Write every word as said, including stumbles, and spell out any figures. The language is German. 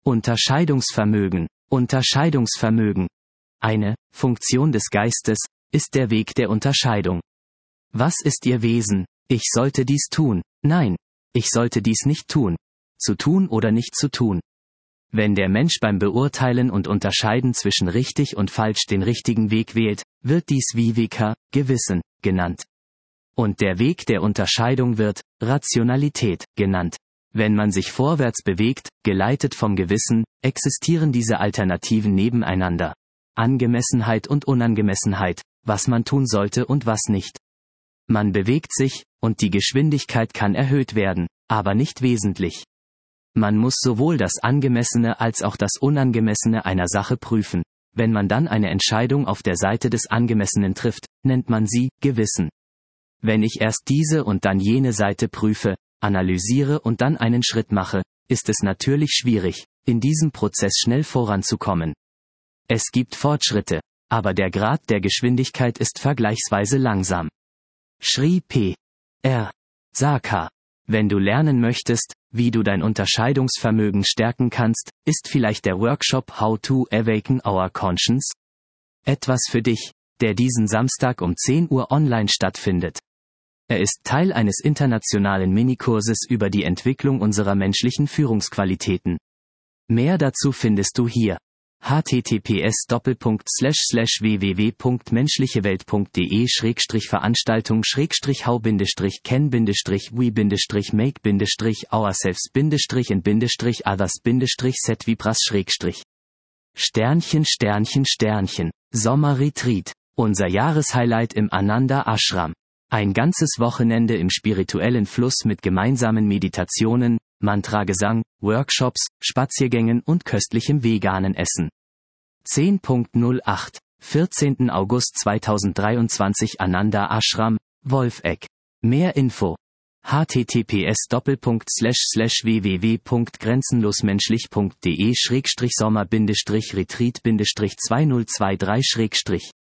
Unterscheidungsvermögen. Unterscheidungsvermögen. Eine Funktion des Geistes ist der Weg der Unterscheidung. Was ist ihr Wesen? Ich sollte dies tun. Nein, ich sollte dies nicht tun. Zu tun oder nicht zu tun. Wenn der Mensch beim Beurteilen und Unterscheiden zwischen richtig und falsch den richtigen Weg wählt, wird dies Viveka, Gewissen, genannt. Und der Weg der Unterscheidung wird Rationalität genannt. Wenn man sich vorwärts bewegt, geleitet vom Gewissen, existieren diese Alternativen nebeneinander. Angemessenheit und Unangemessenheit, was man tun sollte und was nicht. Man bewegt sich, und die Geschwindigkeit kann erhöht werden, aber nicht wesentlich. Man muss sowohl das Angemessene als auch das Unangemessene einer Sache prüfen. Wenn man dann eine Entscheidung auf der Seite des Angemessenen trifft, nennt man sie Gewissen. Wenn ich erst diese und dann jene Seite prüfe, analysiere und dann einen Schritt mache, ist es natürlich schwierig, in diesem Prozess schnell voranzukommen. Es gibt Fortschritte, aber der Grad der Geschwindigkeit ist vergleichsweise langsam. Schrie P. R. Saka. Wenn du lernen möchtest, wie du dein Unterscheidungsvermögen stärken kannst, ist vielleicht der Workshop How to Awaken Our Conscience etwas für dich, der diesen Samstag um zehn Uhr online stattfindet. Er ist Teil eines internationalen Minikurses über die Entwicklung unserer menschlichen Führungsqualitäten. Mehr dazu findest du hier. h t t p s doppelpunkt slash slash w w w punkt menschlichewelt punkt d e schrägstrich veranstaltung schrägstrich hau bindestrich ken bindestrich we bindestrich make bindestrich ourselves bindestrich in bindestrich others bindestrich set vibras schrägstrich Sternchen Sternchen Sternchen Sommerretreat. Unser Jahreshighlight im Ananda Ashram. Ein ganzes Wochenende im spirituellen Fluss mit gemeinsamen Meditationen, Mantragesang, Workshops, Spaziergängen und köstlichem veganen Essen. zehn Punkt null acht. vierzehnten August zweitausenddreiundzwanzig Ananda Ashram, Wolfegg. Mehr Info. h t t p s doppelpunkt slash slash w w w punkt grenzenlosmenschlich punkt d e schrägstrich sommer bindestrich retreat bindestrich zweitausendzweiundzwanzig schrägstrich